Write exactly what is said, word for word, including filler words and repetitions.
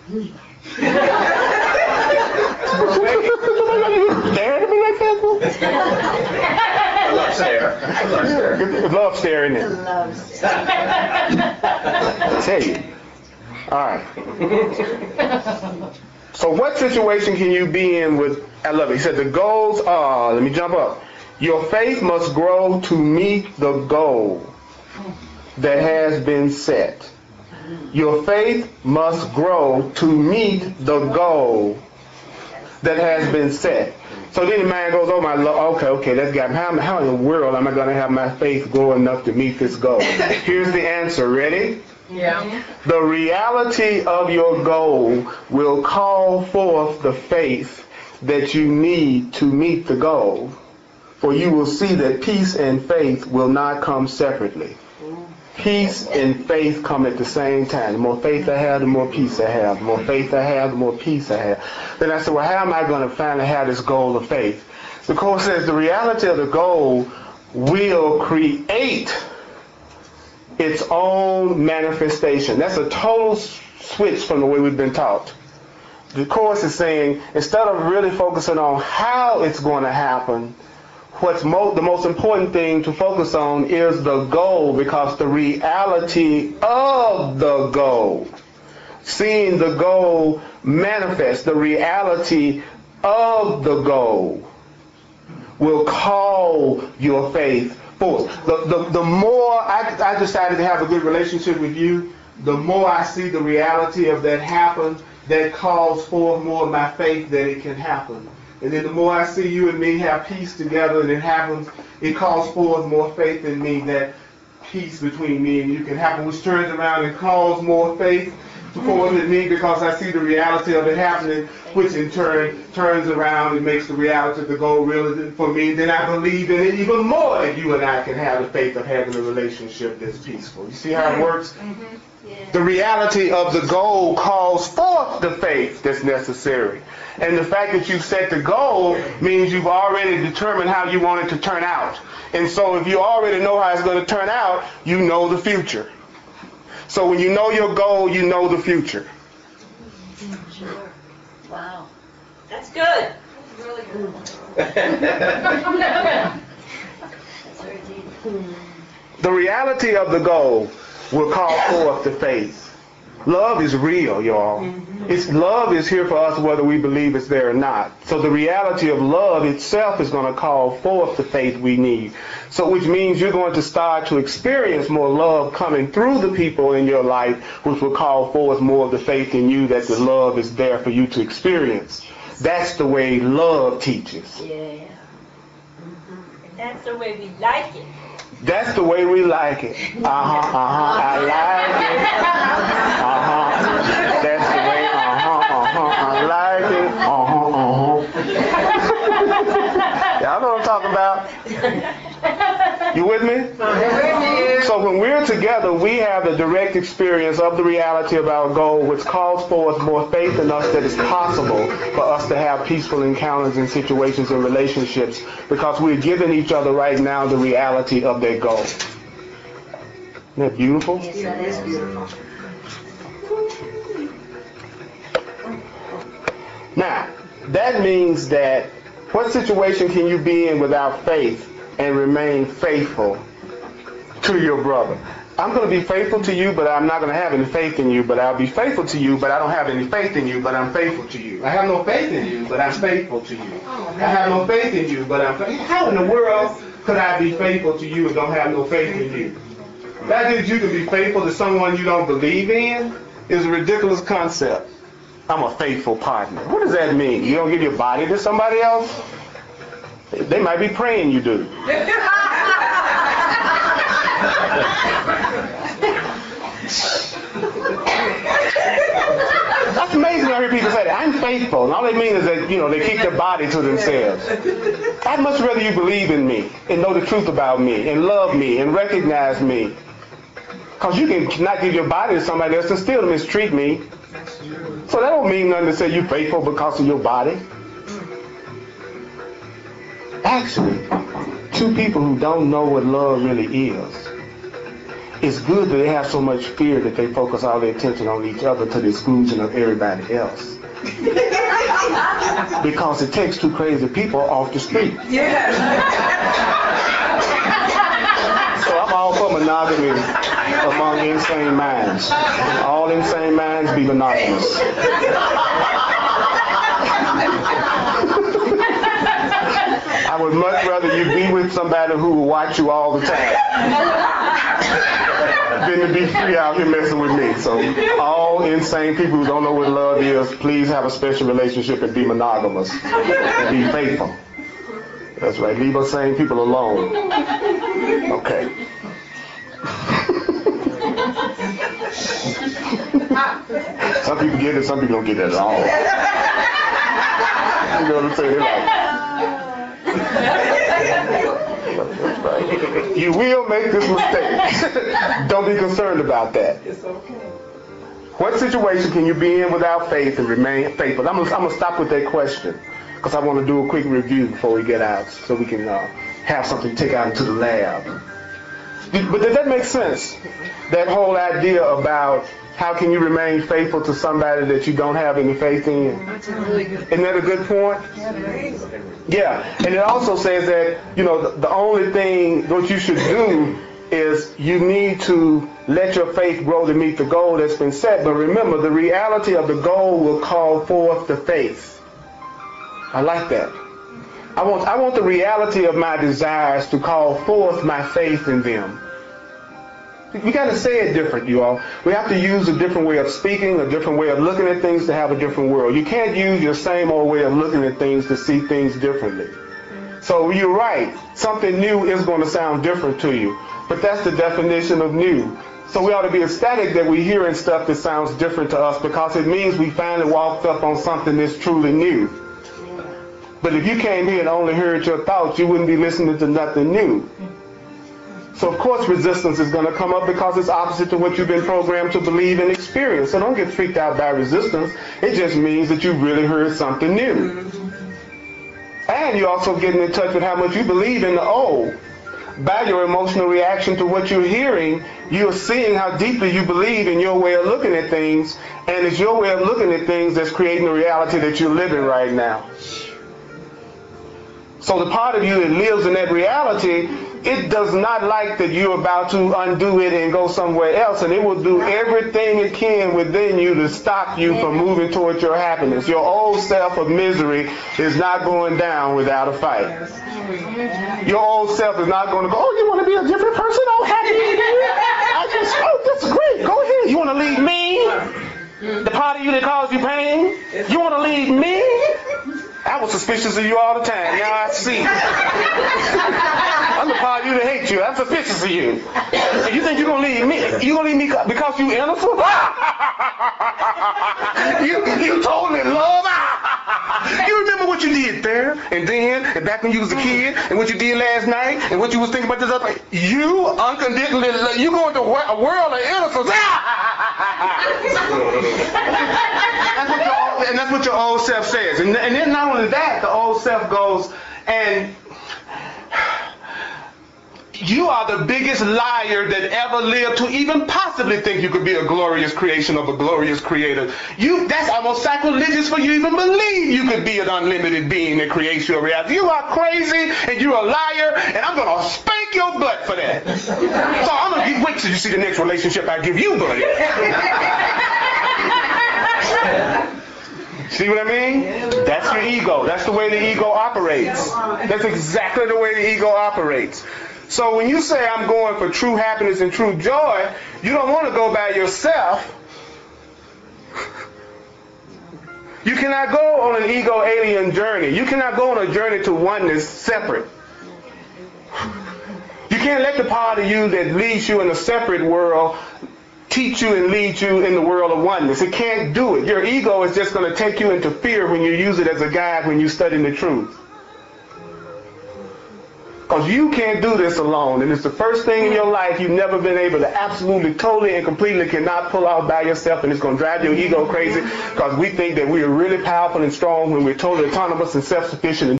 Staring at me like that? Love stare. Love stare. Love staring at me. Love stare. I tell you. All right. So what situation can you be in with, I love it. He said the goals are, let me jump up. Your faith must grow to meet the goal that has been set. Your faith must grow to meet the goal that has been set. So then the man goes, oh my Lord, okay, okay, let's get, how, how in the world am I going to have my faith grow enough to meet this goal? Here's the answer. Ready? Yeah. The reality of your goal will call forth the faith that you need to meet the goal. For you will see that peace and faith will not come separately. Peace and faith come at the same time. The more faith I have, the more peace I have. The more faith I have, the more peace I have. Then I said, well, how am I going to finally have this goal of faith? The Course says the reality of the goal will create its own manifestation. That's a total switch from the way we've been taught. The Course is saying, instead of really focusing on how it's going to happen, what's mo- the most important thing to focus on is the goal, because the reality of the goal, seeing the goal manifest, the reality of the goal will call your faith forth. The, the, the more I, I decided to have a good relationship with you, the more I see the reality of that happen, that calls forth more of my faith that it can happen. And then the more I see you and me have peace together and it happens, it calls forth more faith in me that peace between me and you can happen, which turns around and calls more faith forth in me because I see the reality of it happening, which in turn turns around and makes the reality of the goal real for me. Then I believe in it even more that you and I can have the faith of having a relationship that's peaceful. You see how it works? Mm-hmm. Yeah. The reality of the goal calls forth the faith that's necessary. And the fact that you've set the goal means you've already determined how you want it to turn out. And so if you already know how it's going to turn out, you know the future. So when you know your goal, you know the future. Sure. Wow. That's good. Really good. That's very deep. The reality of the goal will call forth the faith. Love is real, y'all. It's love is here for us whether we believe it's there or not. So the reality of love itself is going to call forth the faith we need. So which means you're going to start to experience more love coming through the people in your life, which will call forth more of the faith in you that the love is there for you to experience. That's the way love teaches. Yeah. Mm-hmm. That's the way we like it. That's the way we like it. Uh-huh, uh-huh. I like it. Uh-huh. That's the way, uh-huh, uh-huh. I like it. Uh-huh, uh-huh. Y'all know what I'm talking about? You with me? So when we're together, we have the direct experience of the reality of our goal, which calls forth more faith in us that it's possible for us to have peaceful encounters in situations and relationships, because we're giving each other right now the reality of their goal. Isn't that beautiful? Yes, that is beautiful. Now, that means that what situation can you be in without faith and remain faithful to your brother? I'm going to be faithful to you, but I'm not going to have any faith in you. But I'll be faithful to you, but I don't have any faith in you, but I'm faithful to you. I have no faith in you, but I'm faithful to you. I have no faith in you, but I'm faithful. How in the world could I be faithful to you and don't have no faith in you? That is, you can be faithful to someone you don't believe in is a ridiculous concept. I'm a faithful partner. What does that mean? You don't give your body to somebody else? They might be praying you do. That's amazing. I hear people say that. I'm faithful. And all they mean is that, you know, they keep their body to themselves. I'd much rather you believe in me and know the truth about me and love me and recognize me. Because you can not give your body to somebody else and still mistreat me. So that don't mean nothing to say you're faithful because of your body. Actually, two people who don't know what love really is. it's good that they have so much fear that they focus all their attention on each other to the exclusion of everybody else. Because it takes two crazy people off the street. So I'm all for monogamy among insane minds. All insane minds be monogamous. I would much rather you be with somebody who will watch you all the time than to be free out here messing with me. So all insane people who don't know what love is, please have a special relationship and be monogamous and be faithful. That's right. Leave us sane people alone. Okay. Some people get it, some people don't get it at all. You know what I'm saying? That's right. You will make this mistake. Don't be concerned about that. It's okay. What situation can you be in without faith and remain faithful? I'm gonna, I'm gonna stop with that question because I want to do a quick review before we get out, so we can uh, have something to take out into the lab. But does that make sense? That whole idea about how can you remain faithful to somebody that you don't have any faith in? Isn't that a good point? Yeah, and it also says that, you know, the, the only thing what you should do is you need to let your faith grow to meet the goal that's been set. But remember, the reality of the goal will call forth the faith. I like that. I want, I want the reality of my desires to call forth my faith in them. You got to say it different, you all. We have to use a different way of speaking, a different way of looking at things to have a different world. You can't use your same old way of looking at things to see things differently. So you're right. Something new is going to sound different to you. But that's the definition of new. So we ought to be ecstatic that we're hearing stuff that sounds different to us, because it means we finally walked up on something that's truly new. But if you came here and only heard your thoughts, you wouldn't be listening to nothing new. So of course resistance is going to come up because it's opposite to what you've been programmed to believe and experience. So don't get freaked out by resistance. It just means that you really heard something new. And you're also getting in touch with how much you believe in the old. By your emotional reaction to what you're hearing, you're seeing how deeply you believe in your way of looking at things, and it's your way of looking at things that's creating the reality that you're living right now. So the part of you that lives in that reality, it does not like that you're about to undo it and go somewhere else, and it will do everything it can within you to stop you from moving towards your happiness. Your old self of misery is not going down without a fight. Your old self is not going to go, oh, you want to be a different person? Oh, happy I just, oh, that's great. Go ahead. You want to leave me? The part of you that caused you pain? You want to leave me? I was suspicious of you all the time. Now I see. I'm the part of you that hates you. I'm suspicious of you. And you think you're going to leave me? You're going to leave me because you innocent? you, you totally love. You remember what you did there, and then, and back when you was a kid, and what you did last night, and what you was thinking about this other. You unconditionally, you go into a world of innocence. That's what your, and that's what your old self says. And, and then not only that, the old self goes, and you are the biggest liar that ever lived to even possibly think you could be a glorious creation of a glorious creator. You, that's almost sacrilegious for you to even believe you could be an unlimited being that creates your reality. You are crazy, and you're a liar, and I'm going to spank your butt for that. So I'm going to wait till you see the next relationship I give you, buddy. See what I mean? That's your ego. That's the way the ego operates. That's exactly the way the ego operates. So when you say I'm going for true happiness and true joy, you don't want to go by yourself. You cannot go on an ego alien journey. You cannot go on a journey to oneness separate. You can't let the part of you that leads you in a separate world teach you and lead you in the world of oneness. It can't do it. Your ego is just going to take you into fear when you use it as a guide when you study the truth. Because you can't do this alone. And it's the first thing in your life you've never been able to absolutely, totally, and completely cannot pull off by yourself. And it's going to drive your ego crazy because we think that we are really powerful and strong when we're totally autonomous and self-sufficient.